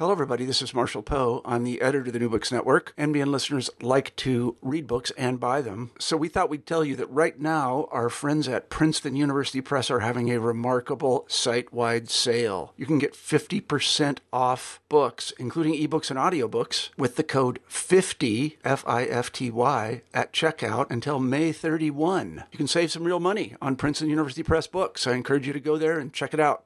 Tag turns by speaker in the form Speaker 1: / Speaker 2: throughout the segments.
Speaker 1: Hello, everybody. This is Marshall Poe. I'm the editor of the New Books Network. NBN listeners like to read books and buy them. So we thought we'd tell you that right now, our friends at Princeton University Press are having a remarkable site-wide sale. You can get 50% off books, including ebooks and audiobooks, with the code 50, F-I-F-T-Y, at checkout until May 31. You can save some real money on Princeton University Press books. I encourage you to go there and check it out.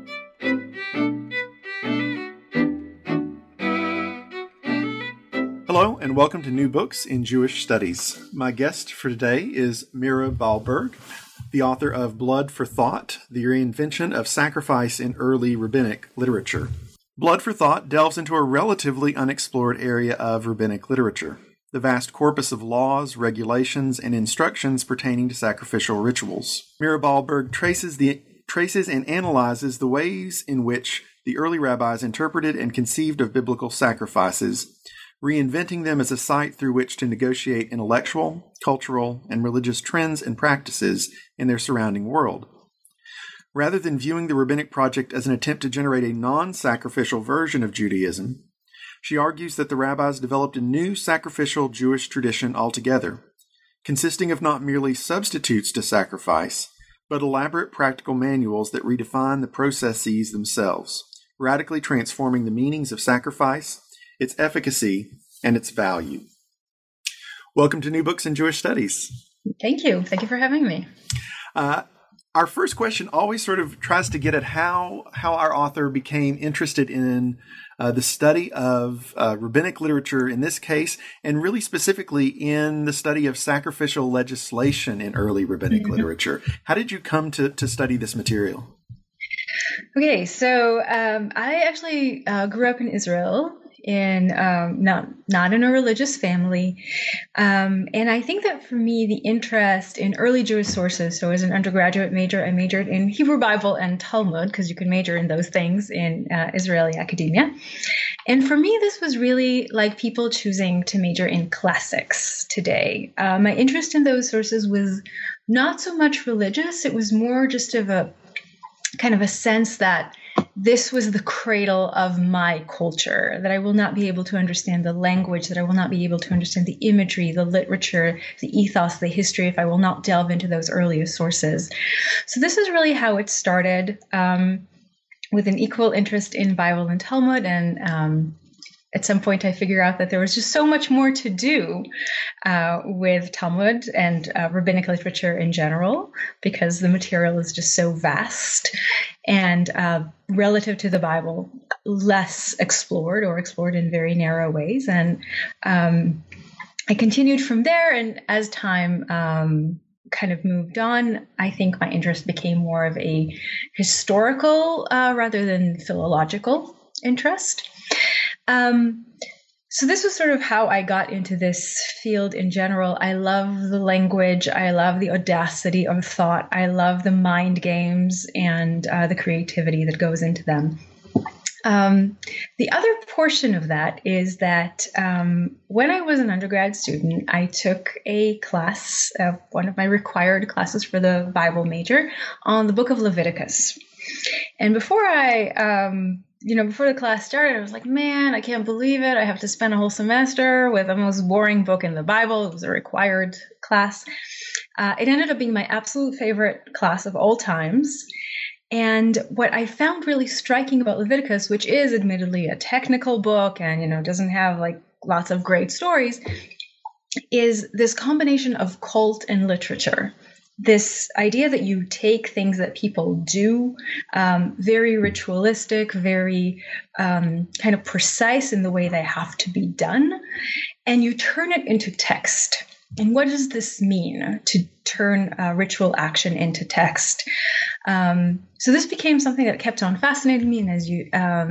Speaker 2: Hello, and welcome to New Books in Jewish Studies. My guest for today is Mira Wahlberg, the author of Blood for Thought, the Reinvention of Sacrifice in Early Rabbinic Literature. Blood for Thought delves into a relatively unexplored area of rabbinic literature, the vast corpus of laws, regulations, and instructions pertaining to sacrificial rituals. Mira Wahlberg traces and analyzes the ways in which the early rabbis interpreted and conceived of biblical sacrifices, reinventing them as a site through which to negotiate intellectual, cultural, and religious trends and practices in their surrounding world. Rather than viewing the rabbinic project as an attempt to generate a non-sacrificial version of Judaism, she argues that the rabbis developed a new sacrificial Jewish tradition altogether, consisting of not merely substitutes to sacrifice, but elaborate practical manuals that redefine the processes themselves, radically transforming the meanings of sacrifice, its efficacy, and its value. Welcome to New Books in Jewish Studies.
Speaker 3: Thank you. Thank you for having me.
Speaker 2: Our first question always sort of tries to get at how our author became interested in the study of rabbinic literature in this case, and really specifically in the study of sacrificial legislation in early rabbinic literature. How did you come to study this material?
Speaker 3: Okay, so I actually grew up in Israel, in not in a religious family, and I think that for me the interest in early Jewish sources. So as an undergraduate major, I majored in Hebrew Bible and Talmud because you can major in those things in Israeli academia. And for me, this was really like people choosing to major in classics today. My interest in those sources was not so much religious; it was more just of a kind of a sense that this was the cradle of my culture, that I will not be able to understand the language, that I will not be able to understand the imagery, the literature, the ethos, the history, if I will not delve into those earliest sources. So this is really how it started, with an equal interest in Bible and Talmud. And at some point, I figured out that there was just so much more to do with Talmud and rabbinic literature in general, because the material is just so vast and relative to the Bible, less explored or explored in very narrow ways. And I continued from there. And as time kind of moved on, I think my interest became more of a historical rather than philological interest. So this was sort of how I got into this field in general. I love the language. I love the audacity of thought. I love the mind games and the creativity that goes into them. The other portion of that is that when I was an undergrad student, I took a class, one of my required classes for the Bible major, on the book of Leviticus. And before before the class started, I was like, man, I can't believe it. I have to spend a whole semester with the most boring book in the Bible. It was a required class. It ended up being my absolute favorite class of all times. And what I found really striking about Leviticus, which is admittedly a technical book and, doesn't have like lots of great stories, is this combination of cult and literature. This idea that you take things that people do, very ritualistic, very kind of precise in the way they have to be done, and you turn it into text. And what does this mean, to turn ritual action into text? So this became something that kept on fascinating me. And as you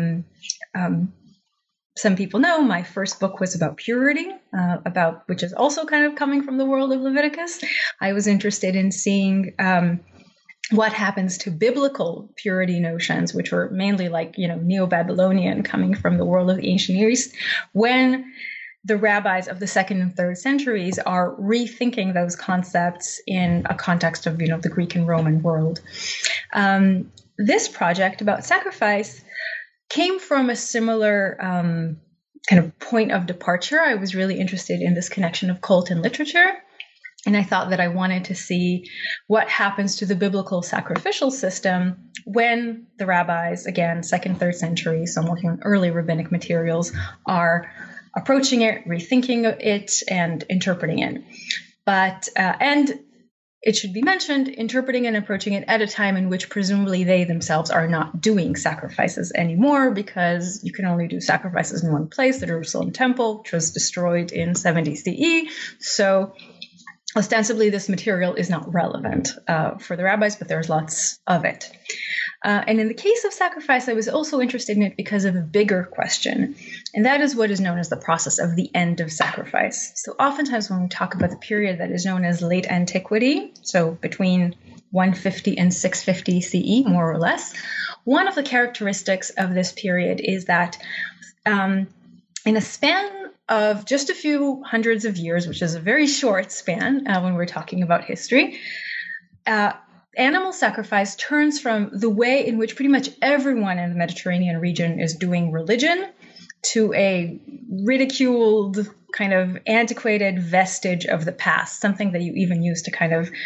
Speaker 3: some people know, my first book was about purity, which is also kind of coming from the world of Leviticus. I was interested in seeing what happens to biblical purity notions, which were mainly like, Neo-Babylonian, coming from the world of the ancient Near East, when the rabbis of the 2nd and 3rd centuries are rethinking those concepts in a context of, the Greek and Roman world. This project about sacrifice came from a similar kind of point of departure. I was really interested in this connection of cult and literature. And I thought that I wanted to see what happens to the biblical sacrificial system when the rabbis, again, 2nd, 3rd century, so I'm working on early rabbinic materials, are approaching it, rethinking it, and interpreting it. But, and it should be mentioned, interpreting and approaching it at a time in which presumably they themselves are not doing sacrifices anymore, because you can only do sacrifices in one place, the Jerusalem temple, which was destroyed in 70 CE. So ostensibly, this material is not relevant for the rabbis, but there's lots of it. And in the case of sacrifice, I was also interested in it because of a bigger question, and that is what is known as the process of the end of sacrifice. So oftentimes when we talk about the period that is known as late antiquity, so between 150 and 650 CE, more or less, one of the characteristics of this period is that in a span of just a few hundreds of years, which is a very short span when we're talking about history, animal sacrifice turns from the way in which pretty much everyone in the Mediterranean region is doing religion to a ridiculed, kind of antiquated vestige of the past, something that you even use to kind of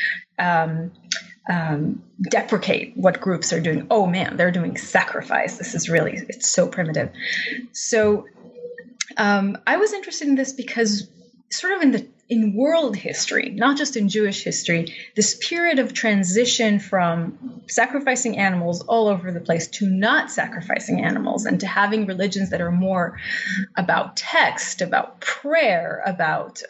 Speaker 3: deprecate what groups are doing. Oh man, they're doing sacrifice. This is really, it's so primitive. So I was interested in this because sort of in world history, not just in Jewish history, this period of transition from sacrificing animals all over the place to not sacrificing animals and to having religions that are more about text, about prayer, about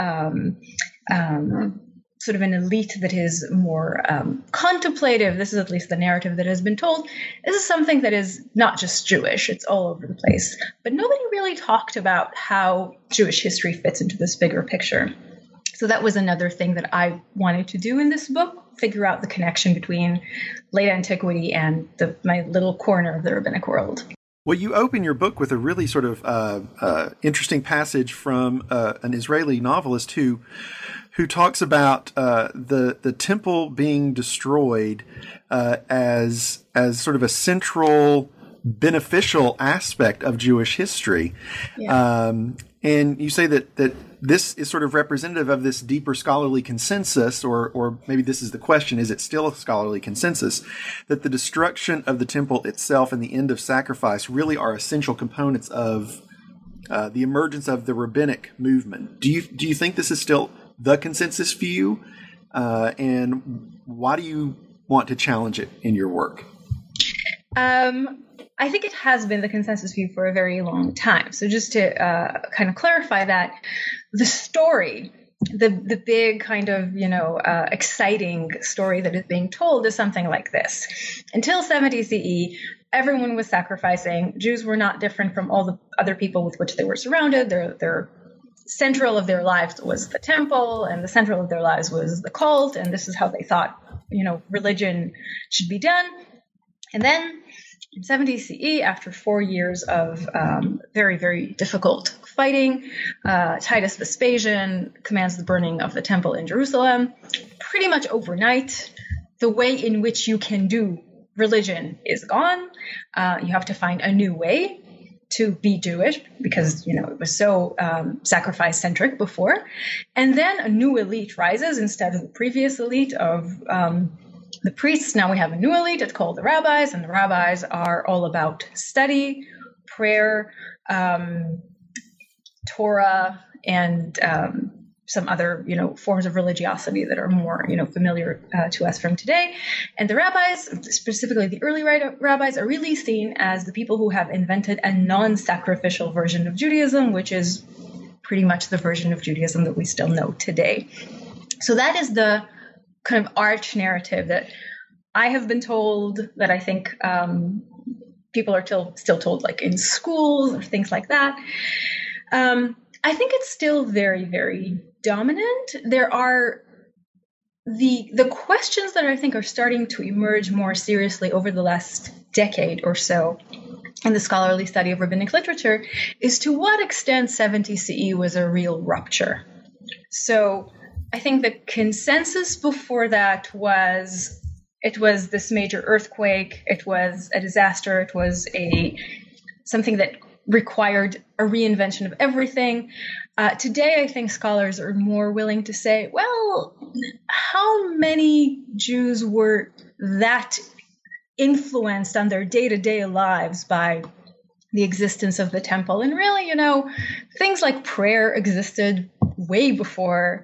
Speaker 3: sort of an elite that is more contemplative. This is at least the narrative that has been told. This is something that is not just Jewish. It's all over the place. But nobody really talked about how Jewish history fits into this bigger picture. So that was another thing that I wanted to do in this book, figure out the connection between late antiquity and my little corner of the rabbinic world.
Speaker 2: Well, you open your book with a really sort of interesting passage from an Israeli novelist who talks about the temple being destroyed as sort of a central beneficial aspect of Jewish history. Yeah. And you say that this is sort of representative of this deeper scholarly consensus, or maybe this is the question, is it still a scholarly consensus, that the destruction of the temple itself and the end of sacrifice really are essential components of the emergence of the rabbinic movement. Do you think this is still the consensus view? And why do you want to challenge it in your work?
Speaker 3: I think it has been the consensus view for a very long time. So just to kind of clarify that, the story, the big kind of, exciting story that is being told is something like this. Until 70 CE, everyone was sacrificing. Jews were not different from all the other people with which they were surrounded. Their central of their lives was the temple, and the central of their lives was the cult, and this is how they thought, religion should be done. And then in 70 CE, after 4 years of very, very difficult fighting, Titus Vespasian commands the burning of the temple in Jerusalem. Pretty much overnight, the way in which you can do religion is gone. You have to find a new way to be Jewish because, it was so sacrifice-centric before. And then a new elite rises instead of the previous elite of the priests. Now we have a new elite. It's called the rabbis, and the rabbis are all about study, prayer, Torah, and some other, forms of religiosity that are more, familiar to us from today. And the rabbis, specifically the early rabbis, are really seen as the people who have invented a non-sacrificial version of Judaism, which is pretty much the version of Judaism that we still know today. So that is the kind of arch narrative that I have been told, that I think people are still told, like in schools or things like that. I think it's still very, very dominant. There are the questions that I think are starting to emerge more seriously over the last decade or so in the scholarly study of rabbinic literature is to what extent 70 CE was a real rupture. So I think the consensus before that was it was this major earthquake, it was a disaster, it was a something that required a reinvention of everything. Today, I think scholars are more willing to say, well, how many Jews were that influenced on their day-to-day lives by the existence of the temple? And really, things like prayer existed way before,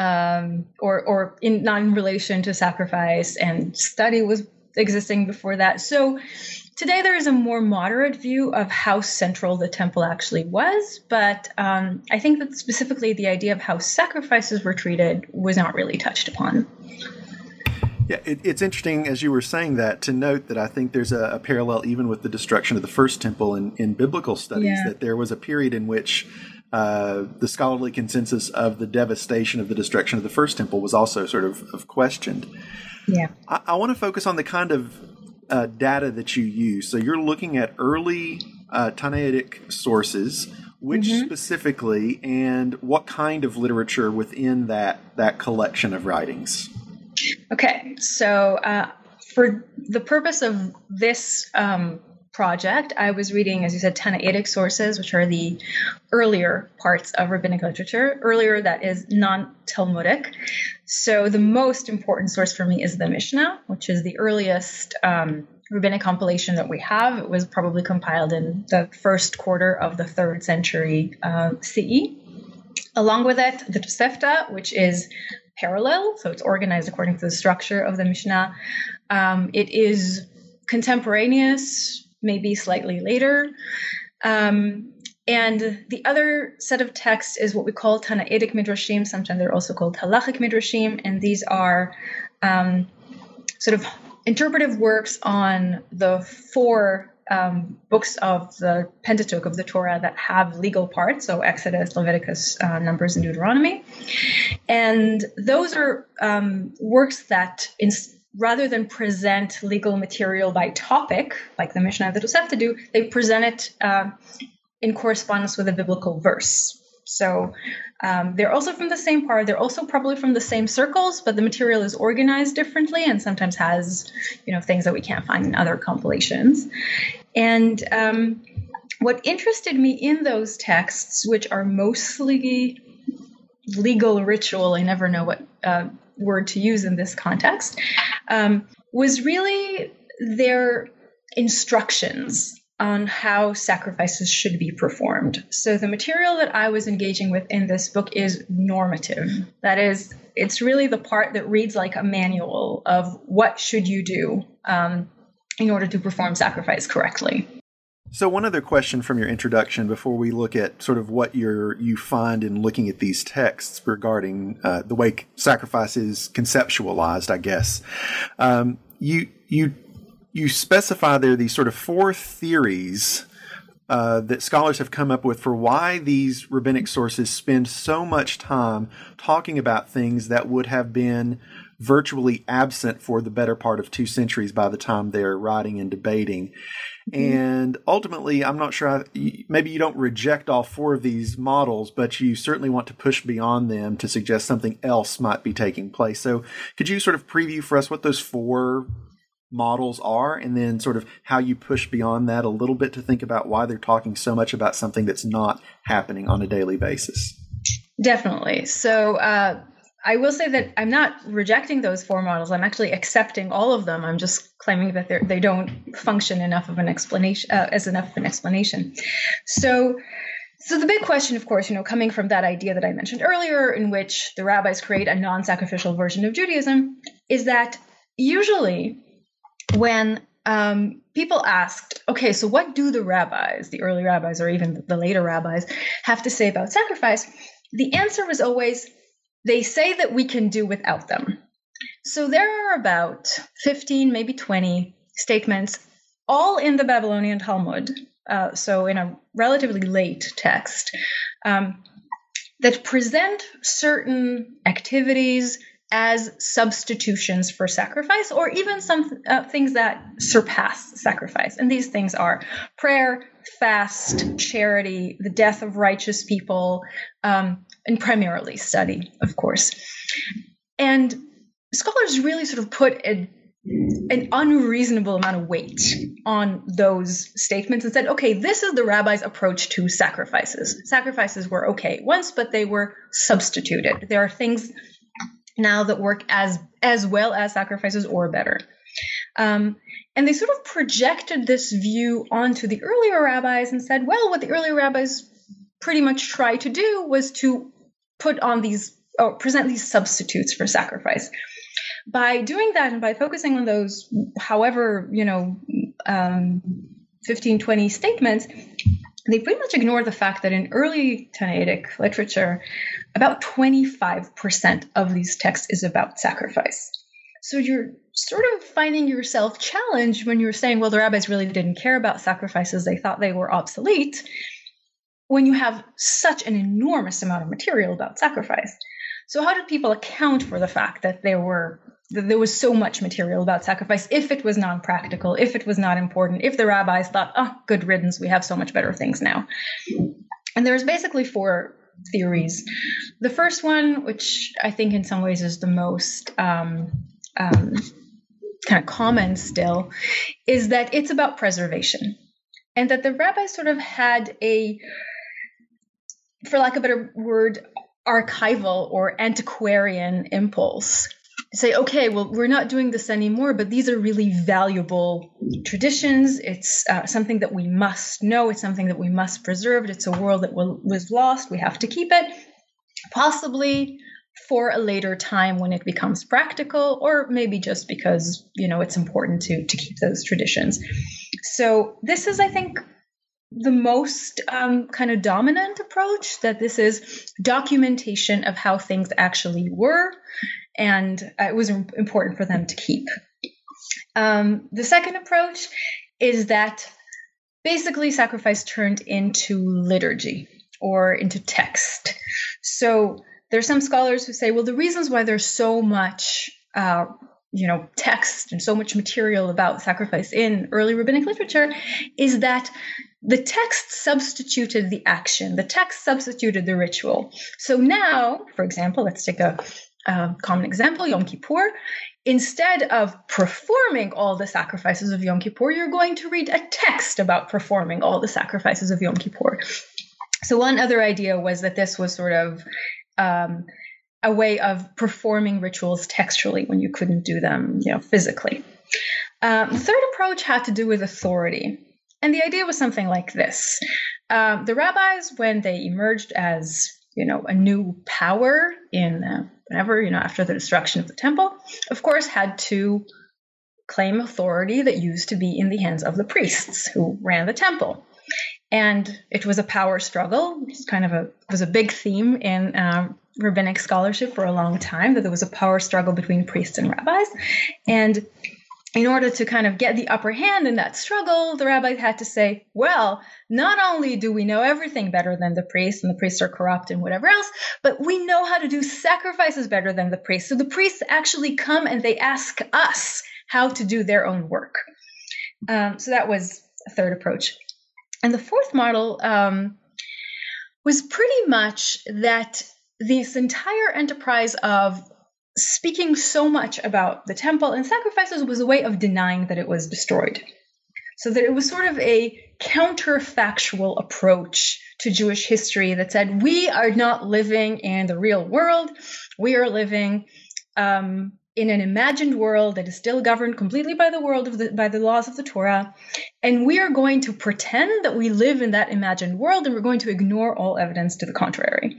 Speaker 3: or not in relation to sacrifice, and study was existing before that. So today there is a more moderate view of how central the temple actually was, but I think that specifically the idea of how sacrifices were treated was not really touched upon.
Speaker 2: Yeah, it's interesting, as you were saying that, to note that I think there's a parallel even with the destruction of the first temple in biblical studies, that there was a period in which the scholarly consensus of the devastation of the destruction of the first temple was also sort of questioned.
Speaker 3: Yeah,
Speaker 2: I want to focus on the kind of data that you use. So you're looking at early Tannaitic sources, which specifically, and what kind of literature within that collection of writings?
Speaker 3: Okay, so for the purpose of this project, I was reading, as you said, Tannaitic sources, which are the earlier parts of rabbinic literature. Earlier, that is non-Talmudic. So the most important source for me is the Mishnah, which is the earliest rabbinic compilation that we have. It was probably compiled in the first quarter of the 3rd century CE. Along with it, the Tosefta, which is parallel, so it's organized according to the structure of the Mishnah. It is contemporaneous, maybe slightly later. And the other set of texts is what we call Tannaitic Midrashim. Sometimes they're also called Halachic Midrashim, and these are sort of interpretive works on the 4 books of the Pentateuch, of the Torah, that have legal parts, so Exodus, Leviticus, Numbers, and Deuteronomy. And those are works that, rather than present legal material by topic, like the Mishnah and the Tosefta do, they present it in correspondence with a biblical verse. So they're also from the same part. They're also probably from the same circles, but the material is organized differently and sometimes has, things that we can't find in other compilations. And what interested me in those texts, which are mostly legal ritual, I never know what word to use in this context, was really their instructions on how sacrifices should be performed. So the material that I was engaging with in this book is normative. That is, it's really the part that reads like a manual of what should you do in order to perform sacrifice correctly.
Speaker 2: So one other question from your introduction before we look at sort of what you find in looking at these texts regarding the way sacrifice is conceptualized, I guess. You specify there these sort of 4 theories that scholars have come up with for why these rabbinic sources spend so much time talking about things that would have been virtually absent for the better part of 2 centuries by the time they're writing and debating. And ultimately, I'm not sure, maybe you don't reject all 4 of these models, but you certainly want to push beyond them to suggest something else might be taking place. So could you sort of preview for us what those 4 models are, and then sort of how you push beyond that a little bit to think about why they're talking so much about something that's not happening on a daily basis?
Speaker 3: Definitely. So I will say that I'm not rejecting those 4 models. I'm actually accepting all of them. I'm just claiming that they don't function enough of an explanation as enough of an explanation. So the big question, of course, coming from that idea that I mentioned earlier, in which the rabbis create a non-sacrificial version of Judaism, is that usually when people asked, okay, so what do the rabbis, the early rabbis, or even the later rabbis, have to say about sacrifice? The answer was always, they say that we can do without them. So there are about 15, maybe 20 statements, all in the Babylonian Talmud, so in a relatively late text, that present certain activities as substitutions for sacrifice, or even some things that surpass sacrifice. And these things are prayer, fast, charity, the death of righteous people, and primarily study, of course. And scholars really sort of put a an unreasonable amount of weight on those statements and said, okay, this is the rabbi's approach to sacrifices. Sacrifices were okay once, but they were substituted. There are things now that work as well as sacrifices or better. And they sort of projected this view onto the earlier rabbis and said, well, what the earlier rabbis pretty much tried to do was to put on these, or present these substitutes for sacrifice. By doing that and by focusing on those, however, 15, 20 statements, they pretty much ignore the fact that in early Tannaitic literature, about 25% of these texts is about sacrifice. So you're sort of finding yourself challenged when you're saying, well, the rabbis really didn't care about sacrifices. They thought they were obsolete, when you have such an enormous amount of material about sacrifice. So how did people account for the fact that there was so much material about sacrifice if it was non-practical, if it was not important, if the rabbis thought, oh, good riddance, we have so much better things now? And there's basically 4 theories. The first one, which I think in some ways is the most kind of common still, is that it's about preservation. And that the rabbis sort of had a, for lack of a better word, archival or antiquarian impulse. Say, okay, well, we're not doing this anymore, but these are really valuable traditions. It's something that we must know. It's something that we must preserve. It's a world that was lost. We have to keep it, possibly for a later time when it becomes practical, or maybe just because, it's important to keep those traditions. So this is, I think, the most kind of dominant approach, that this is documentation of how things actually were, and it was important for them to keep. The second approach is that basically sacrifice turned into liturgy or into text. So there's some scholars who say, well, the reasons why there's so much text and so much material about sacrifice in early rabbinic literature is that the text substituted the action. The text substituted the ritual. So now, for example, let's take a common example, Yom Kippur. Instead of performing all the sacrifices of Yom Kippur, you're going to read a text about performing all the sacrifices of Yom Kippur. So one other idea was that this was sort of a way of performing rituals textually when you couldn't do them, physically. The third approach had to do with authority. And the idea was something like this. The rabbis, when they emerged as, a new power in after the destruction of the temple, of course, had to claim authority that used to be in the hands of the priests who ran the temple. And it was a power struggle. It was a big theme in rabbinic scholarship for a long time, that there was a power struggle between priests and rabbis. And in order to kind of get the upper hand in that struggle, the rabbis had to say, well, not only do we know everything better than the priests, and the priests are corrupt and whatever else, but we know how to do sacrifices better than the priests. So the priests actually come and they ask us how to do their own work. So that was a third approach. And the fourth model was pretty much that this entire enterprise of speaking so much about the temple and sacrifices was a way of denying that it was destroyed. So that it was sort of a counterfactual approach to Jewish history that said, we are not living in the real world. We are living in an imagined world that is still governed completely by the laws of the Torah. And we are going to pretend that we live in that imagined world, and we're going to ignore all evidence to the contrary.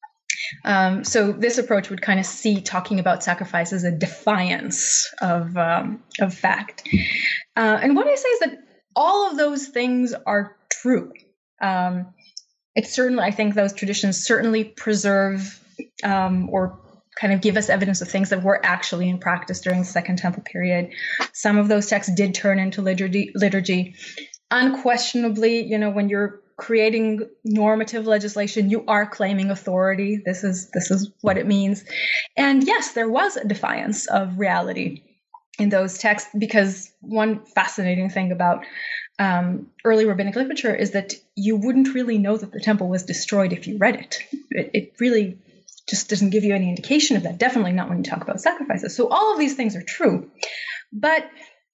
Speaker 3: So this approach would kind of see talking about sacrifice as a defiance of fact. And what I say is that all of those things are true. It's certainly, I think those traditions certainly preserve or kind of give us evidence of things that were actually in practice during the Second Temple period. Some of those texts did turn into liturgy. Unquestionably, when you're creating normative legislation, you are claiming authority. This is what it means. And yes, there was a defiance of reality in those texts, because one fascinating thing about early rabbinic literature is that you wouldn't really know that the temple was destroyed if you read it. It really just doesn't give you any indication of that. Definitely not when you talk about sacrifices. So all of these things are true. But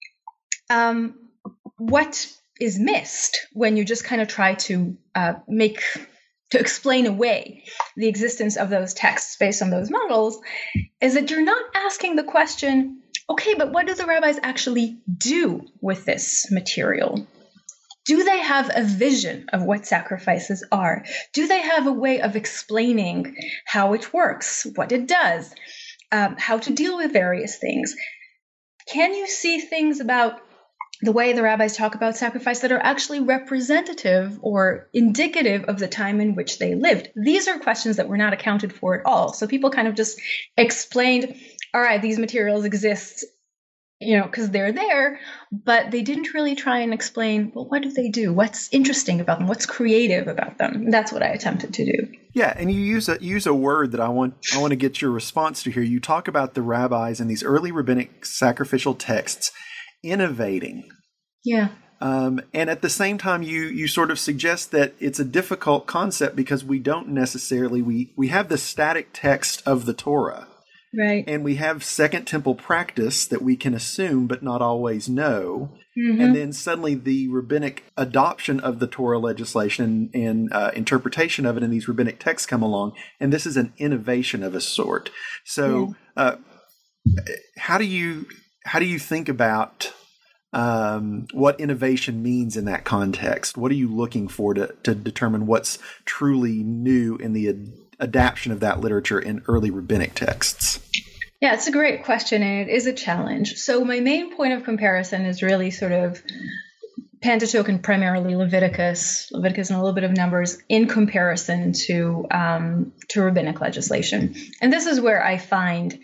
Speaker 3: what is missed when you just kind of try to explain away the existence of those texts based on those models is that you're not asking the question, okay, but what do the rabbis actually do with this material? Do they have a vision of what sacrifices are? Do they have a way of explaining how it works, what it does, how to deal with various things? Can you see things about the way the rabbis talk about sacrifice that are actually representative or indicative of the time in which they lived? These are questions that were not accounted for at all. So people kind of just explained, all right, these materials exist, because they're there, but they didn't really try and explain, well, what do they do? What's interesting about them? What's creative about them? That's what I attempted to do.
Speaker 2: Yeah, and you use a word that I want to get your response to here. You talk about the rabbis in these early rabbinic sacrificial texts innovating.
Speaker 3: Yeah.
Speaker 2: And at the same time, you sort of suggest that it's a difficult concept because we don't necessarily, we have the static text of the Torah.
Speaker 3: Right.
Speaker 2: And we have Second Temple practice that we can assume but not always know.
Speaker 3: Mm-hmm.
Speaker 2: And then suddenly the rabbinic adoption of the Torah legislation and interpretation of it in these rabbinic texts come along. And this is an innovation of a sort. So how do you think about what innovation means in that context? What are you looking for to determine what's truly new in the adaptation of that literature in early rabbinic texts?
Speaker 3: Yeah, it's a great question, and it is a challenge. So my main point of comparison is really sort of Pentateuch and primarily Leviticus and a little bit of Numbers in comparison to rabbinic legislation. And this is where I find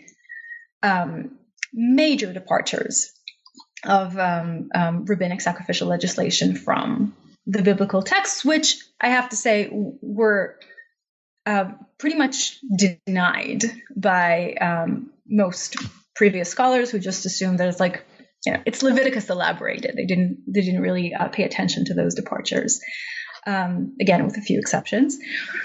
Speaker 3: major departures of rabbinic sacrificial legislation from the biblical texts, which I have to say were pretty much denied by most previous scholars who just assumed that it's it's Leviticus elaborated. They didn't really pay attention to those departures. Again, with a few exceptions.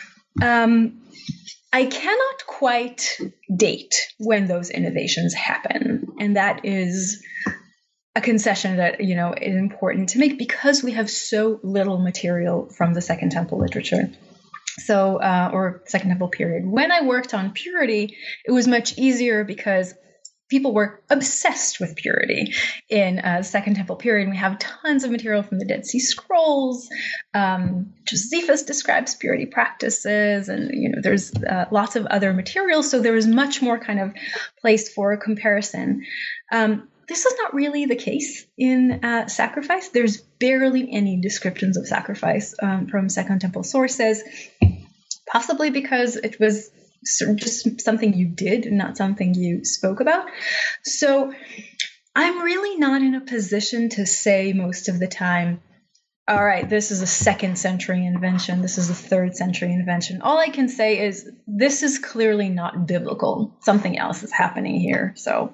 Speaker 3: I cannot quite date when those innovations happen, and that is a concession that is important to make because we have so little material from the Second Temple literature. So, or Second Temple period. When I worked on purity, it was much easier because people were obsessed with purity in the Second Temple period. We have tons of material from the Dead Sea Scrolls. Josephus describes purity practices, and there's lots of other materials. So there was much more kind of place for a comparison. This is not really the case in sacrifice. There's barely any descriptions of sacrifice from Second Temple sources, possibly because it was just something you did and not something you spoke about. So I'm really not in a position to say most of the time, all right, this is a 2nd century invention. This is a 3rd century invention. All I can say is this is clearly not biblical. Something else is happening here. So,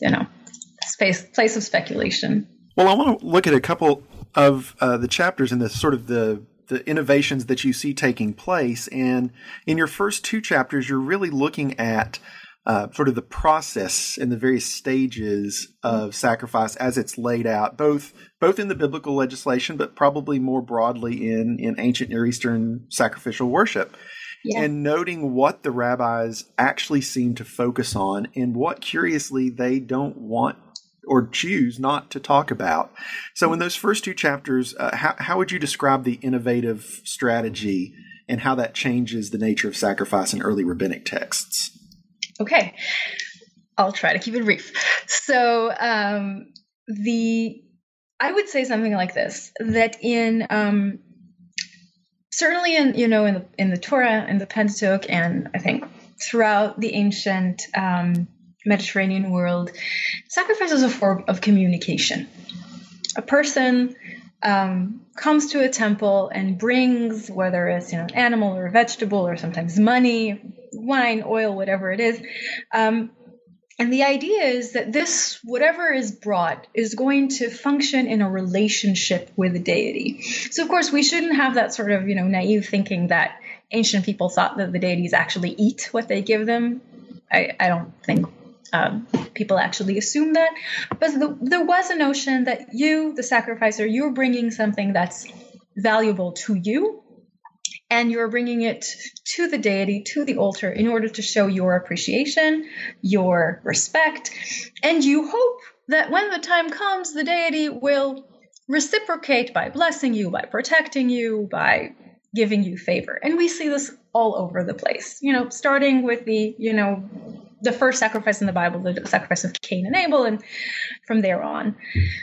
Speaker 3: place of speculation.
Speaker 2: Well, I want to look at a couple of the chapters in this sort of the innovations that you see taking place. And in your first 2 chapters, you're really looking at sort of the process and the various stages of sacrifice as it's laid out, both in the biblical legislation, but probably more broadly in ancient Near Eastern sacrificial worship. Yeah. And noting what the rabbis actually seem to focus on and what, curiously, they don't want or choose not to talk about. So in those first 2 chapters, how would you describe the innovative strategy and how that changes the nature of sacrifice in early rabbinic texts?
Speaker 3: Okay, I'll try to keep it brief. So I would say something like this, that in certainly in the Torah and the Pentateuch, and I think throughout the ancient Mediterranean world, sacrifice is a form of communication. A person comes to a temple and brings, whether it's an animal or a vegetable or sometimes money, wine, oil, whatever it is. And the idea is that this, whatever is brought, is going to function in a relationship with the deity. So, of course, we shouldn't have that sort of, naive thinking that ancient people thought that the deities actually eat what they give them. I don't think people actually assume that. But there was a notion that you, the sacrificer, you're bringing something that's valuable to you, and you're bringing it to the deity, to the altar, in order to show your appreciation, your respect, and you hope that when the time comes, the deity will reciprocate by blessing you, by protecting you, by giving you favor. And we see this all over the place, starting with the first sacrifice in the Bible, the sacrifice of Cain and Abel, and from there on.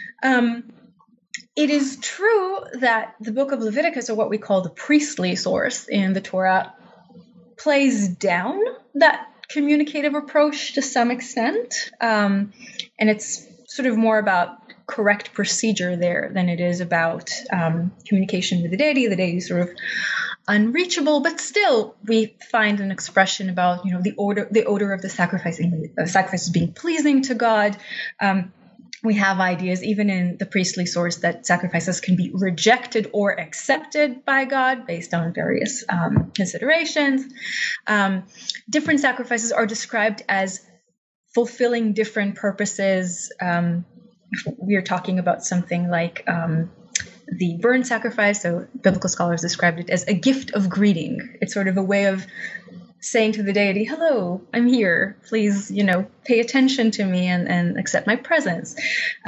Speaker 3: It is true that the book of Leviticus, or what we call the priestly source in the Torah, plays down that communicative approach to some extent. And it's sort of more about correct procedure there than it is about communication with the deity. The deity is sort of unreachable, but still we find an expression about the odor of the sacrifices being pleasing to God. We have ideas even in the priestly source that sacrifices can be rejected or accepted by God based on various considerations. Different sacrifices are described as fulfilling different purposes. We are talking about something like the burnt sacrifice. So biblical scholars described it as a gift of greeting. It's sort of a way of saying to the deity, hello, I'm here. Please, pay attention to me and accept my presence.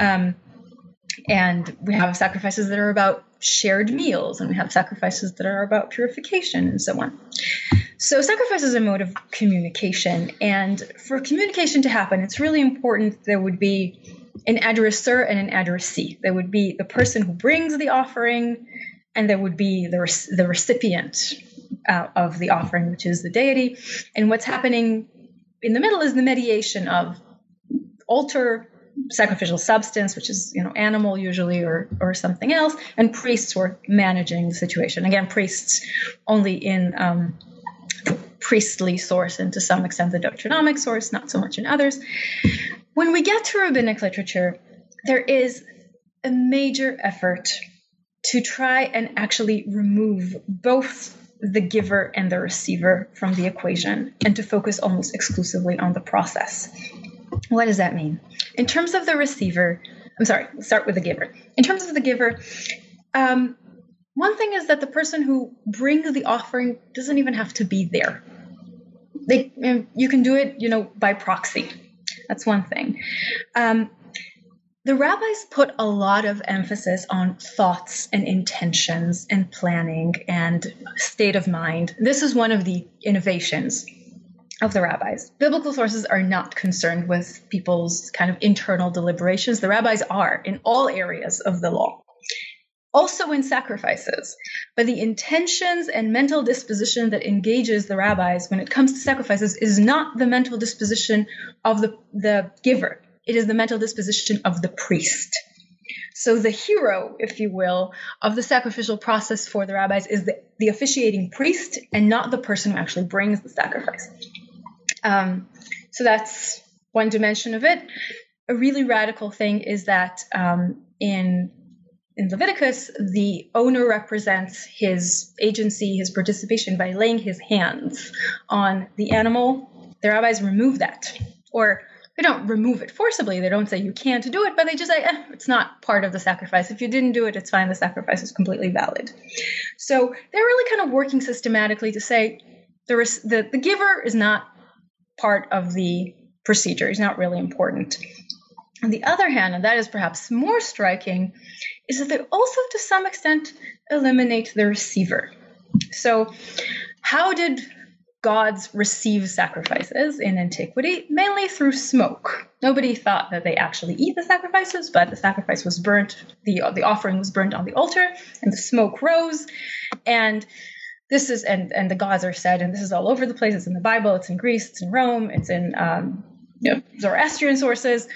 Speaker 3: And we have sacrifices that are about shared meals, and we have sacrifices that are about purification and so on. So sacrifice is a mode of communication. And for communication to happen, it's really important there would be an addresser and an addressee. There would be the person who brings the offering, and there would be the recipient of the offering, which is the deity. And what's happening in the middle is the mediation of altar, sacrificial substance, which is animal usually or something else, and priests who are managing the situation. Again, priests only in the priestly source, and to some extent the Deuteronomic source, not so much in others. When we get to rabbinic literature, there is a major effort to try and actually remove both the giver and the receiver from the equation, and to focus almost exclusively on the process. What does that mean? In terms of the receiver, let's start with the giver. In terms of the giver, one thing is that the person who brings the offering doesn't even have to be there. You can do it, by proxy. That's one thing. The rabbis put a lot of emphasis on thoughts and intentions and planning and state of mind. This is one of the innovations of the rabbis. Biblical sources are not concerned with people's kind of internal deliberations. The rabbis are in all areas of the law, also in sacrifices. But the intentions and mental disposition that engages the rabbis when it comes to sacrifices is not the mental disposition of the giver. It is the mental disposition of the priest. So the hero, if you will, of the sacrificial process for the rabbis is the officiating priest, and not the person who actually brings the sacrifice. So that's one dimension of it. A really radical thing is that in Leviticus, the owner represents his agency, his participation by laying his hands on the animal. The rabbis remove that, or they don't remove it forcibly. They don't say you can't do it, but they just say, it's not part of the sacrifice. If you didn't do it, it's fine. The sacrifice is completely valid. So they're really kind of working systematically to say the giver is not part of the procedure. He's not really important. On the other hand, and that is perhaps more striking, is that they also, to some extent, eliminate the receiver. So how did gods receive sacrifices in antiquity? Mainly through smoke. Nobody thought that they actually eat the sacrifices, but the sacrifice was burnt, the offering was burnt on the altar, and the smoke rose. And this is, and the gods are said, and this is all over the place. It's in the Bible, it's in Greece, it's in Rome, it's in Zoroastrian sources.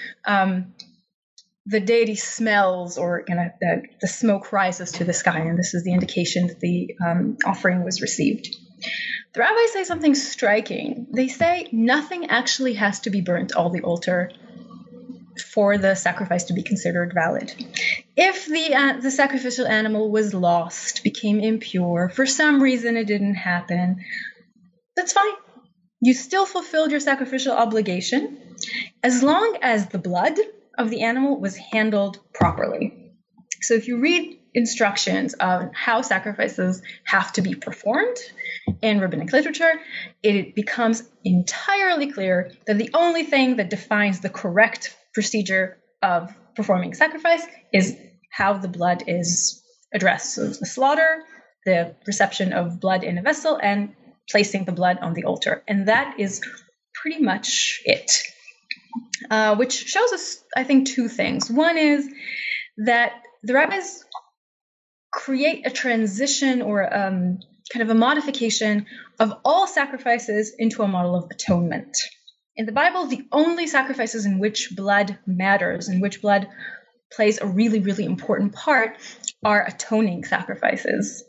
Speaker 3: The deity smells, or the smoke rises to the sky, and this is the indication that the offering was received. The rabbis say something striking. They say nothing actually has to be burnt on the altar for the sacrifice to be considered valid. If the sacrificial animal was lost, became impure, for some reason it didn't happen, that's fine. you still fulfilled your sacrificial obligation as long as the blood of the animal was handled properly. So if you read instructions on how sacrifices have to be performed in rabbinic literature, it becomes entirely clear that the only thing that defines the correct procedure of performing sacrifice is how the blood is addressed. So the slaughter, the reception of blood in a vessel, and placing the blood on the altar. And that is pretty much it, which shows us, I think, two things. One is that the rabbis create a transition or kind of a modification of all sacrifices into a model of atonement. In the Bible, the only sacrifices in which blood matters, in which blood plays a really, really important part, are atoning sacrifices,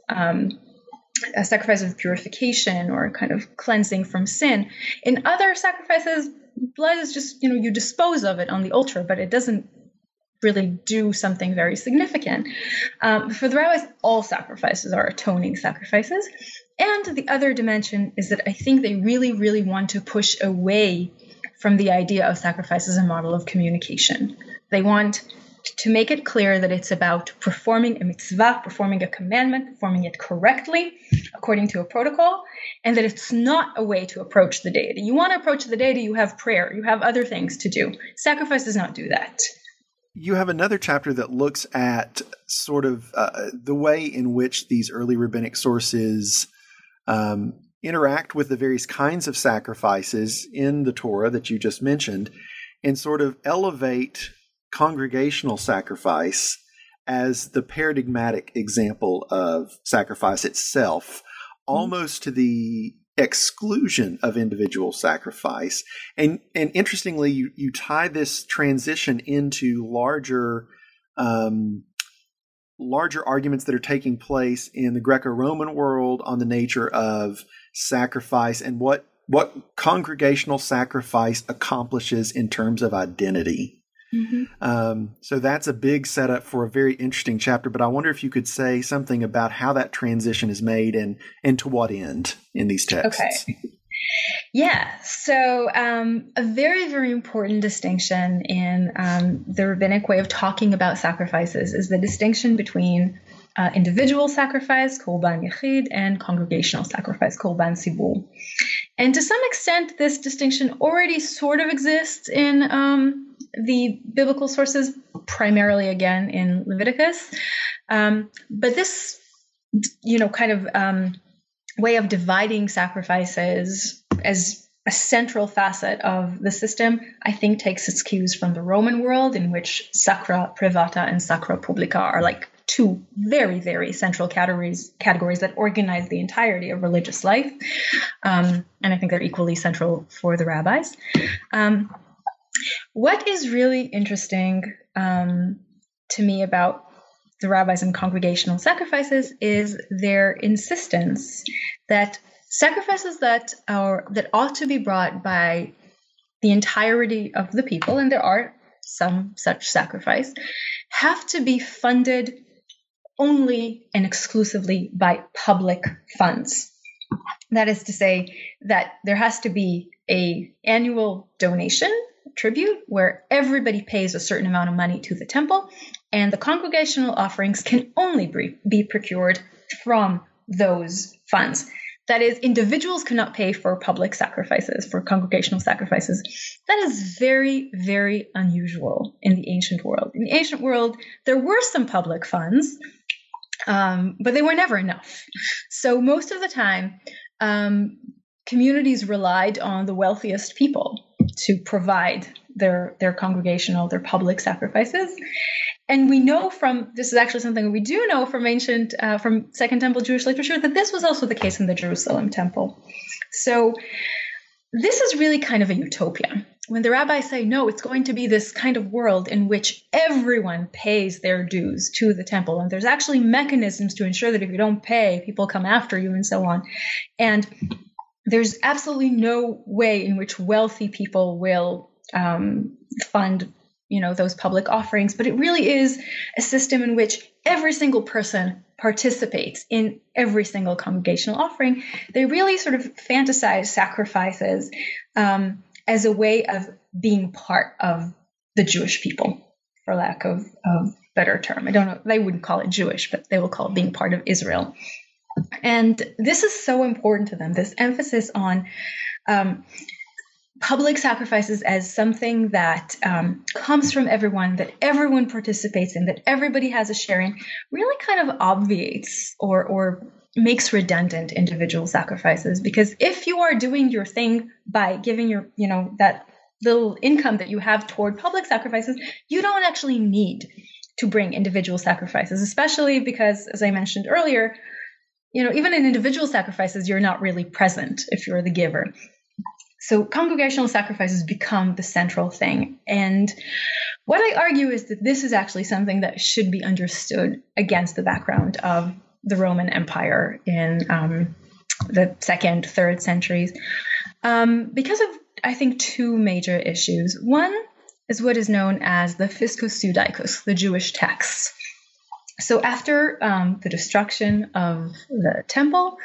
Speaker 3: a sacrifice of purification or kind of cleansing from sin. In other sacrifices, blood is just, you dispose of it on the altar, but it doesn't really do something very significant. For the rabbis, all sacrifices are atoning sacrifices. And the other dimension is that I think they really, really want to push away from the idea of sacrifice as a model of communication. They want to make it clear that it's about performing a mitzvah, performing a commandment, performing it correctly according to a protocol, and that it's not a way to approach the deity. You want to approach the deity, you have prayer, you have other things to do. Sacrifice does not do that.
Speaker 2: You have another chapter that looks at sort of the way in which these early rabbinic sources interact with the various kinds of sacrifices in the Torah that you just mentioned, and sort of elevate congregational sacrifice as the paradigmatic example of sacrifice itself, almost to the exclusion of individual sacrifice. And interestingly, you tie this transition into larger arguments that are taking place in the Greco-Roman world on the nature of sacrifice and what congregational sacrifice accomplishes in terms of identity. Mm-hmm. So that's a big setup for a very interesting chapter, but I wonder if you could say something about how that transition is made and to what end in these texts.
Speaker 3: Okay. Yeah. So a very, very important distinction in the rabbinic way of talking about sacrifices is the distinction between individual sacrifice, korban yachid, and congregational sacrifice, korban tzibur. And to some extent, this distinction already sort of exists in the biblical sources, primarily again in Leviticus. But this, kind of way of dividing sacrifices as a central facet of the system, I think takes its cues from the Roman world, in which sacra privata and sacra publica are like two very, very central categories that organize the entirety of religious life. And I think they're equally central for the rabbis. What is really interesting to me about the rabbis and congregational sacrifices is their insistence that sacrifices that ought to be brought by the entirety of the people, and there are some such sacrifice, have to be funded only and exclusively by public funds. That is to say that there has to be an annual donation, tribute, where everybody pays a certain amount of money to the temple, and the congregational offerings can only be procured from those funds. That is, individuals cannot pay for public sacrifices, for congregational sacrifices. That is very, very unusual in the ancient world. In the ancient world, there were some public funds, but they were never enough. So most of the time, communities relied on the wealthiest people to provide their congregational, their public sacrifices. And we know this is actually something we do know from from Second Temple Jewish literature, that this was also the case in the Jerusalem temple. So this is really kind of a utopia. When the rabbis say, no, it's going to be this kind of world in which everyone pays their dues to the temple, and there's actually mechanisms to ensure that if you don't pay, people come after you and so on. And there's absolutely no way in which wealthy people will fund those public offerings, but it really is a system in which every single person participates in every single congregational offering. They really sort of fantasize sacrifices as a way of being part of the Jewish people, for lack of a better term. I don't know, they wouldn't call it Jewish, but they will call it being part of Israel. And this is so important to them, this emphasis on public sacrifices as something that comes from everyone, that everyone participates in, that everybody has a share in, really kind of obviates or makes redundant individual sacrifices. Because if you are doing your thing by giving your, that little income that you have toward public sacrifices, you don't actually need to bring individual sacrifices, especially because, as I mentioned earlier, even in individual sacrifices, you're not really present if you're the giver. So congregational sacrifices become the central thing. And what I argue is that this is actually something that should be understood against the background of the Roman Empire in the 2nd, 3rd centuries, because of, I think, two major issues. One is what is known as the Fiscus Judaicus, the Jewish tax. So after the destruction of the temple,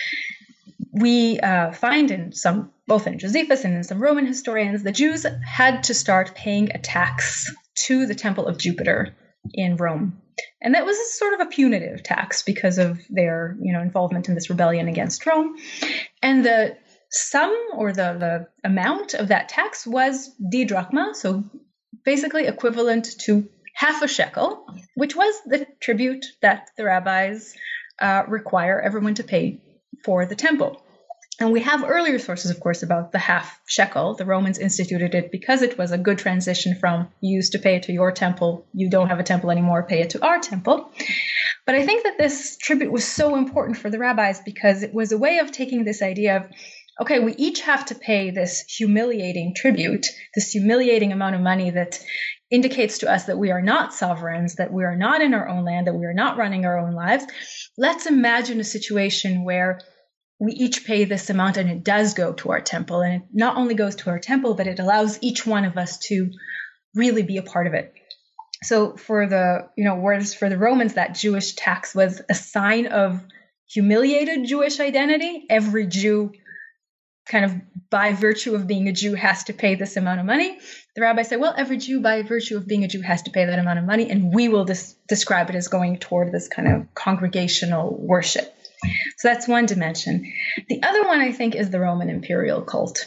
Speaker 3: we find in both in Josephus and in some Roman historians, the Jews had to start paying a tax to the Temple of Jupiter in Rome. And that was sort of a punitive tax because of their, involvement in this rebellion against Rome. And the sum or the amount of that tax was didrachma, so basically equivalent to half a shekel, which was the tribute that the rabbis require everyone to pay for the temple. And we have earlier sources, of course, about the half shekel. The Romans instituted it because it was a good transition from you used to pay it to your temple, you don't have a temple anymore, pay it to our temple. But I think that this tribute was so important for the rabbis because it was a way of taking this idea of, okay, we each have to pay this humiliating tribute, this humiliating amount of money that indicates to us that we are not sovereigns, that we are not in our own land, that we are not running our own lives. Let's imagine a situation where we each pay this amount and it does go to our temple. And it not only goes to our temple, but it allows each one of us to really be a part of it. So for the, whereas for the Romans, that Jewish tax was a sign of humiliated Jewish identity. Every Jew kind of by virtue of being a Jew has to pay this amount of money. The rabbis say, well, every Jew by virtue of being a Jew has to pay that amount of money. And we will describe it as going toward this kind of congregational worship. So that's one dimension. The other one, I think, is the Roman imperial cult,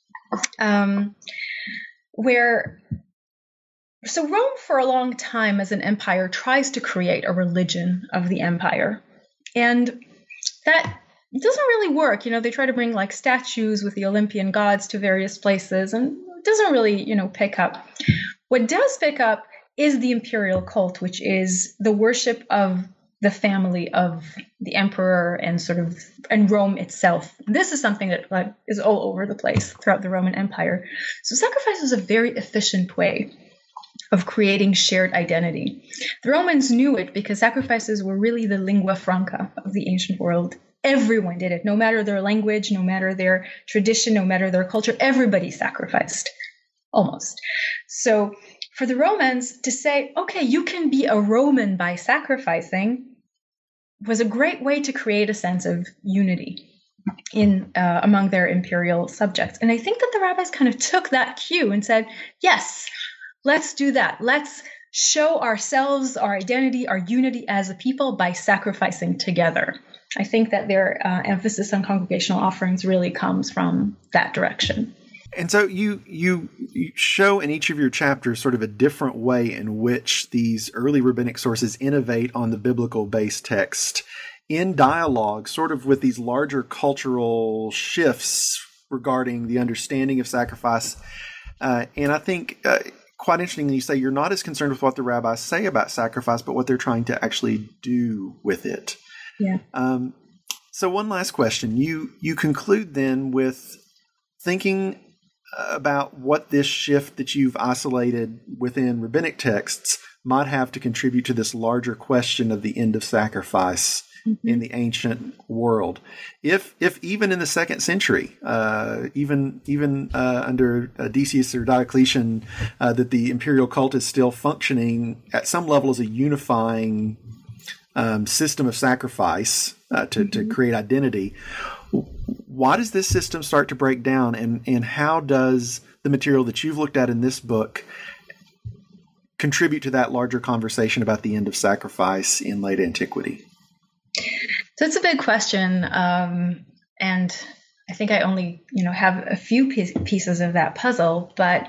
Speaker 3: so Rome for a long time as an empire tries to create a religion of the empire. And that doesn't really work. They try to bring like statues with the Olympian gods to various places, and it doesn't really, pick up. What does pick up is the imperial cult, which is the worship of the family of the emperor and Rome itself. This is something that is all over the place throughout the Roman Empire. So sacrifice was a very efficient way of creating shared identity. The Romans knew it because sacrifices were really the lingua franca of the ancient world. Everyone did it, no matter their language, no matter their tradition, no matter their culture. Everybody sacrificed, almost. So for the Romans to say, okay, you can be a Roman by sacrificing, was a great way to create a sense of unity in among their imperial subjects. And I think that the rabbis kind of took that cue and said, yes, let's do that. Let's show ourselves, our identity, our unity as a people by sacrificing together. I think that their emphasis on congregational offerings really comes from that direction.
Speaker 2: And so you show in each of your chapters sort of a different way in which these early rabbinic sources innovate on the biblical-based text in dialogue, sort of with these larger cultural shifts regarding the understanding of sacrifice. And I think quite interestingly, you say you're not as concerned with what the rabbis say about sacrifice, but what they're trying to actually do with it.
Speaker 3: Yeah.
Speaker 2: So one last question. You conclude then with thinking about what this shift that you've isolated within rabbinic texts might have to contribute to this larger question of the end of sacrifice in the ancient world. If even in the 2nd century, even under Decius or Diocletian, that the imperial cult is still functioning at some level as a unifying system of sacrifice to create identity. Why does this system start to break down, and how does the material that you've looked at in this book contribute to that larger conversation about the end of sacrifice in late antiquity?
Speaker 3: So it's a big question, and I think I only have a few pieces of that puzzle, but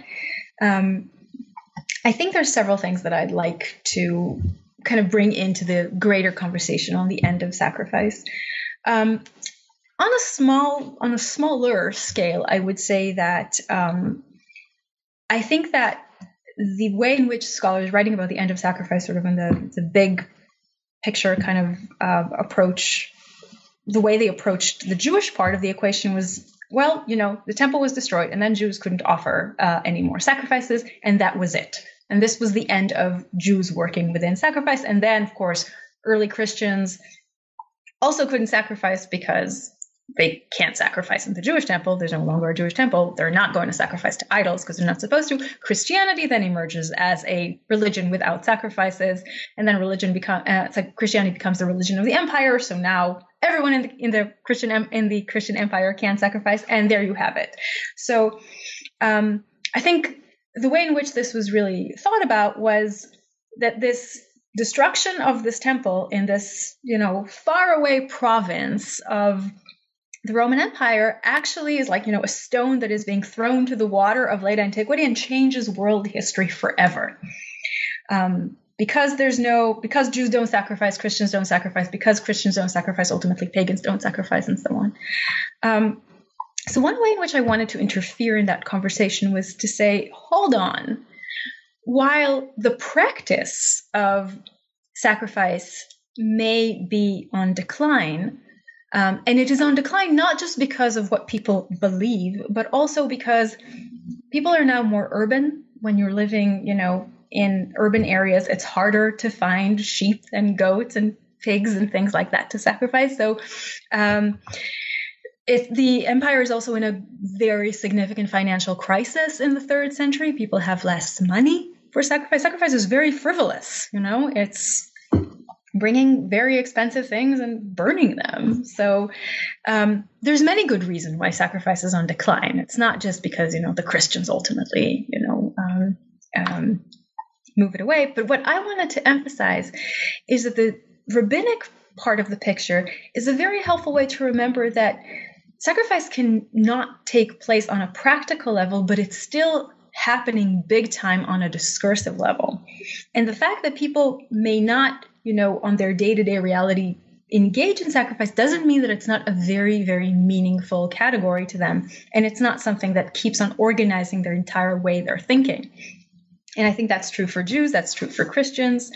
Speaker 3: I think there's several things that I'd like to kind of bring into the greater conversation on the end of sacrifice. On a smaller scale, I would say that I think that the way in which scholars writing about the end of sacrifice, sort of in the big picture kind of approach, the way they approached the Jewish part of the equation was, well, the temple was destroyed and then Jews couldn't offer any more sacrifices, and that was it. And this was the end of Jews working within sacrifice. And then, of course, early Christians also couldn't sacrifice because they can't sacrifice in the Jewish temple. There's no longer a Jewish temple. They're not going to sacrifice to idols because they're not supposed to. Christianity then emerges as a religion without sacrifices, and then Christianity becomes the religion of the empire. So now everyone in the Christian empire can sacrifice, and there you have it. So I think the way in which this was really thought about was that this destruction of this temple in this faraway province of the Roman Empire actually is like, a stone that is being thrown to the water of late antiquity and changes world history forever. Because Jews don't sacrifice, Christians don't sacrifice, because Christians don't sacrifice, ultimately pagans don't sacrifice, and so on. So one way in which I wanted to interfere in that conversation was to say, hold on, while the practice of sacrifice may be on decline, and it is on decline not just because of what people believe, but also because people are now more urban. When you're living, in urban areas, it's harder to find sheep and goats and pigs and things like that to sacrifice. So the empire is also in a very significant financial crisis in the 3rd century. People have less money for sacrifice. Sacrifice is very frivolous. It's bringing very expensive things and burning them. So there's many good reasons why sacrifice is on decline. It's not just because, the Christians ultimately, move it away. But what I wanted to emphasize is that the rabbinic part of the picture is a very helpful way to remember that sacrifice can not take place on a practical level, but it's still happening big time on a discursive level. And the fact that people may not, on their day-to-day reality engage in sacrifice doesn't mean that it's not a very, very meaningful category to them. And it's not something that keeps on organizing their entire way they're thinking. And I think that's true for Jews, that's true for Christians.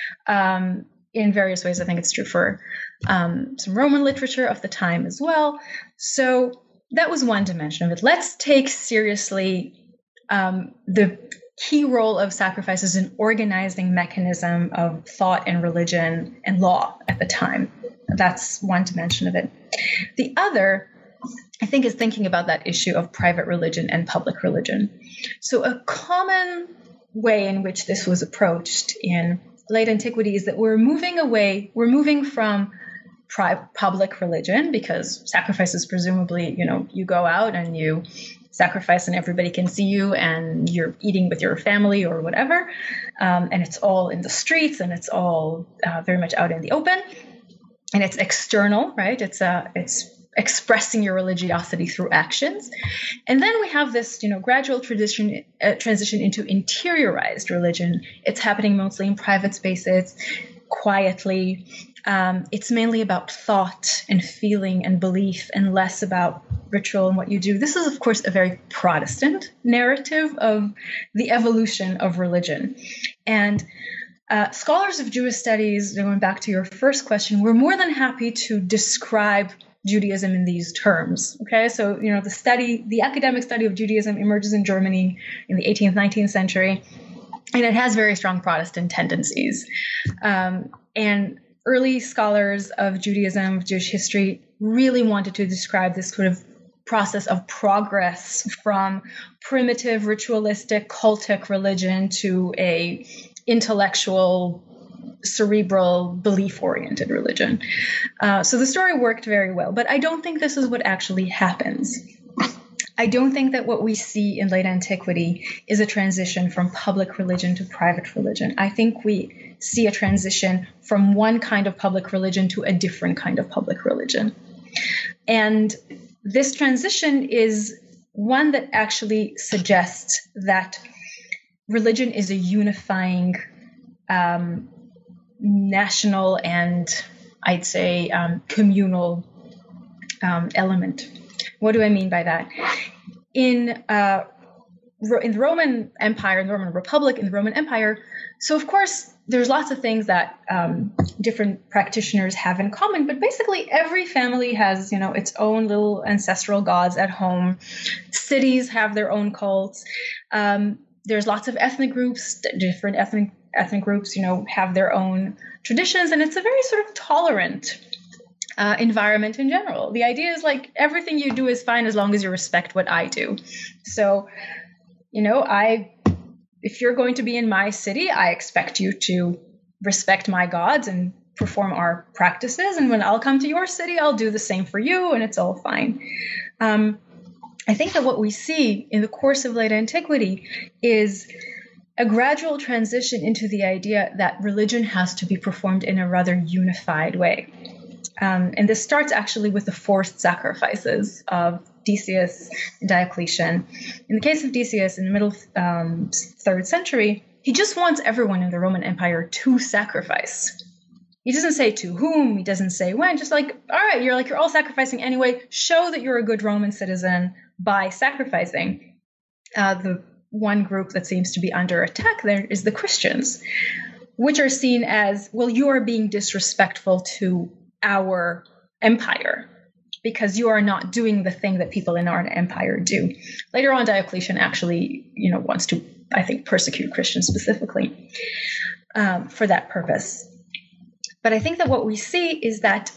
Speaker 3: In various ways, I think it's true for some Roman literature of the time as well. So that was one dimension of it. Let's take seriously the key role of sacrifice as an organizing mechanism of thought and religion and law at the time. That's one dimension of it. The other, I think, is thinking about that issue of private religion and public religion. So a common way in which this was approached in late antiquity is that we're moving from public religion, because sacrifice is presumably, you go out and you sacrifice and everybody can see you and you're eating with your family or whatever. And it's all in the streets and it's all very much out in the open, and it's external, right? It's expressing your religiosity through actions. And then we have this, gradual transition into interiorized religion. It's happening mostly in private spaces, quietly. It's mainly about thought and feeling and belief and less about ritual and what you do. This is, of course, a very Protestant narrative of the evolution of religion. And scholars of Jewish studies, going back to your first question, we're more than happy to describe Judaism in these terms. Okay, so the academic study of Judaism emerges in Germany in the 18th, 19th century, and it has very strong Protestant tendencies. And early scholars of Judaism, of Jewish history, really wanted to describe this sort of process of progress from primitive, ritualistic, cultic religion to a intellectual, cerebral, belief-oriented religion. So the story worked very well, but I don't think this is what actually happens. I don't think that what we see in late antiquity is a transition from public religion to private religion. I think we see a transition from one kind of public religion to a different kind of public religion. And this transition is one that actually suggests that religion is a unifying national and I'd say communal element. What do I mean by that? In the Roman Empire, in the Roman Republic, in the Roman Empire, so of course there's lots of things that different practitioners have in common, but basically every family has, its own little ancestral gods at home. Cities have their own cults. There's lots of ethnic groups, different ethnic groups, have their own traditions, and it's a very sort of tolerant environment in general. The idea is like everything you do is fine as long as you respect what I do. So, if you're going to be in my city, I expect you to respect my gods and perform our practices. And when I'll come to your city, I'll do the same for you, and it's all fine. I think that what we see in the course of late antiquity is a gradual transition into the idea that religion has to be performed in a rather unified way. And this starts actually with the forced sacrifices of Decius and Diocletian. In the case of Decius, in the middle 3rd century, he just wants everyone in the Roman Empire to sacrifice. He doesn't say to whom, he doesn't say when, just like, all right, you're all sacrificing anyway. Show that you're a good Roman citizen by sacrificing. The one group that seems to be under attack there is the Christians, which are seen as, well, you are being disrespectful to our empire because you are not doing the thing that people in our empire do. Later on, Diocletian actually, wants to, I think, persecute Christians specifically for that purpose. But I think that what we see is that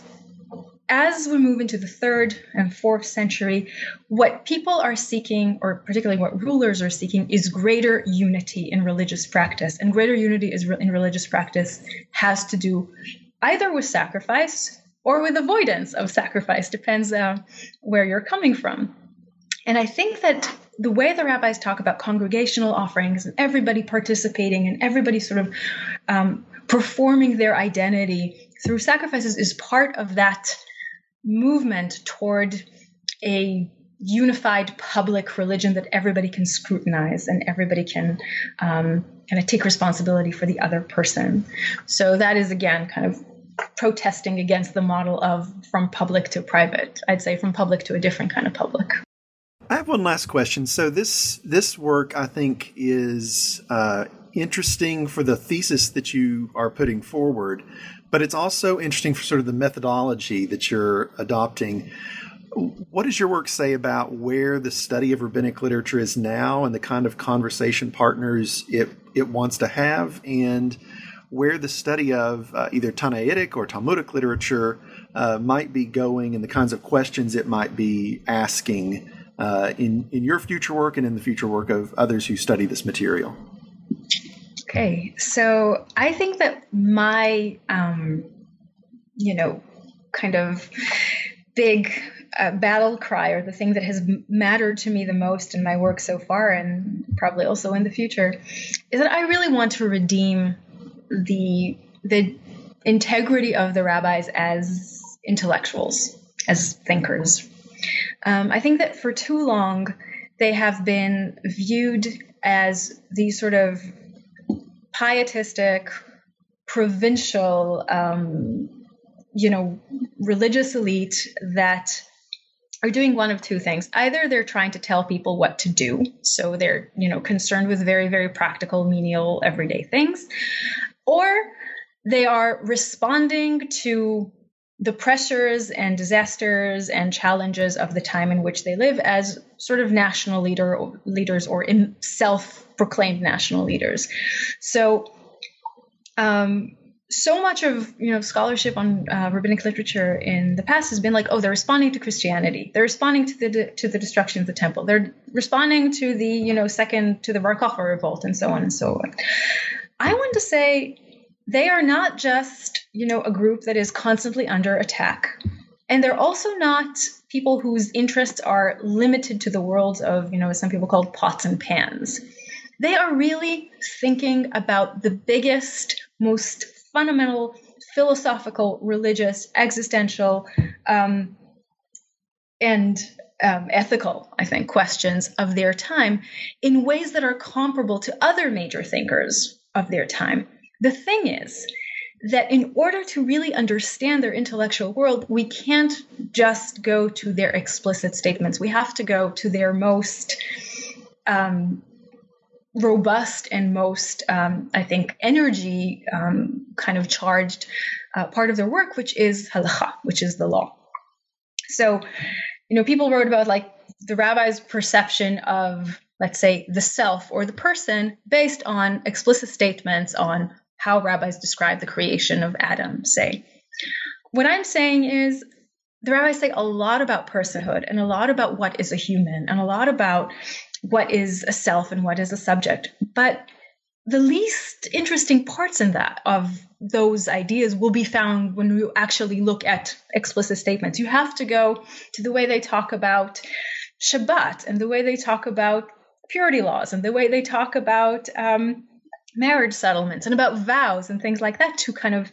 Speaker 3: as we move into the 3rd and 4th century, what people are seeking, or particularly what rulers are seeking, is greater unity in religious practice. And greater unity in religious practice has to do either with sacrifice or with avoidance of sacrifice, depends where you're coming from. And I think that the way the rabbis talk about congregational offerings and everybody participating and everybody sort of performing their identity through sacrifices is part of that movement toward a unified public religion that everybody can scrutinize and everybody can kind of take responsibility for the other person. So that is, again, kind of protesting against the model of from public to private. I'd say from public to a different kind of public.
Speaker 2: I have one last question. So this work, I think, is interesting for the thesis that you are putting forward, but it's also interesting for sort of the methodology that you're adopting. What does your work say about where the study of rabbinic literature is now and the kind of conversation partners it wants to have, and where the study of either Tannaitic or Talmudic literature might be going and the kinds of questions it might be asking in your future work and in the future work of others who study this material?
Speaker 3: Okay, so I think that my, kind of big battle cry, or the thing that has mattered to me the most in my work so far, and probably also in the future, is that I really want to redeem the integrity of the rabbis as intellectuals, as thinkers. I think that for too long they have been viewed as these sort of pietistic, provincial, religious elite that are doing one of two things. Either they're trying to tell people what to do, so they're, concerned with very, very practical, menial, everyday things, or they are responding to the pressures and disasters and challenges of the time in which they live as sort of national leaders or self-proclaimed national leaders. So so much of scholarship on rabbinic literature in the past has been like, oh, they're responding to Christianity, they're responding to the destruction of the temple, they're responding to the Bar Kokhba revolt, and so on and so on. I want to say they are not just a group that is constantly under attack, and they're also not people whose interests are limited to the worlds of as some people call pots and pans. They are really thinking about the biggest, most fundamental, philosophical, religious, existential, and ethical, I think, questions of their time in ways that are comparable to other major thinkers of their time. The thing is that in order to really understand their intellectual world, we can't just go to their explicit statements. We have to go to their most robust and most, I think, energy kind of charged part of their work, which is halakha, which is the law. So, people wrote about like the rabbi's perception of, let's say, the self or the person based on explicit statements on how rabbis describe the creation of Adam, say. What I'm saying is the rabbis say a lot about personhood and a lot about what is a human and a lot about what is a self and what is a subject. But the least interesting parts in that of those ideas will be found when you actually look at explicit statements. You have to go to the way they talk about Shabbat and the way they talk about purity laws and the way they talk about marriage settlements and about vows and things like that to kind of,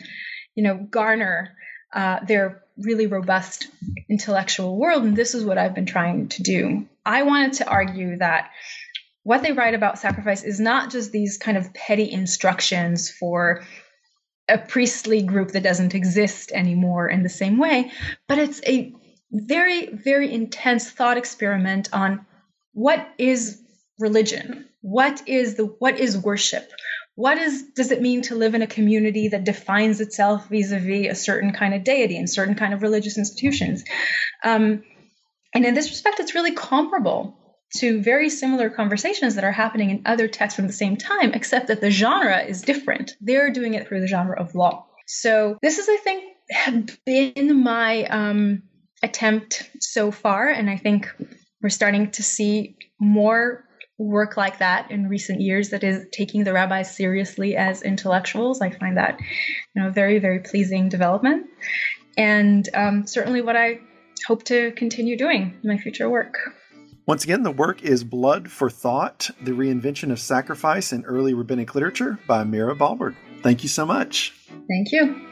Speaker 3: garner their really robust intellectual world. And this is what I've been trying to do. I wanted to argue that what they write about sacrifice is not just these kind of petty instructions for a priestly group that doesn't exist anymore in the same way, but it's a very, very intense thought experiment on what is religion, what is worship, does it mean to live in a community that defines itself vis-a-vis a certain kind of deity and certain kind of religious institutions. And in this respect, it's really comparable to very similar conversations that are happening in other texts from the same time, except that the genre is different. They're doing it through the genre of law. So this is, I think, been my attempt so far, and I think we're starting to see more work like that in recent years that is taking the rabbis seriously as intellectuals. I find that very, very pleasing development, and certainly what I hope to continue doing in my future work.
Speaker 2: Once again, the work is Blood for Thought, The Reinvention of Sacrifice in Early Rabbinic Literature by Mira Ballberg. Thank you so much.
Speaker 3: Thank you.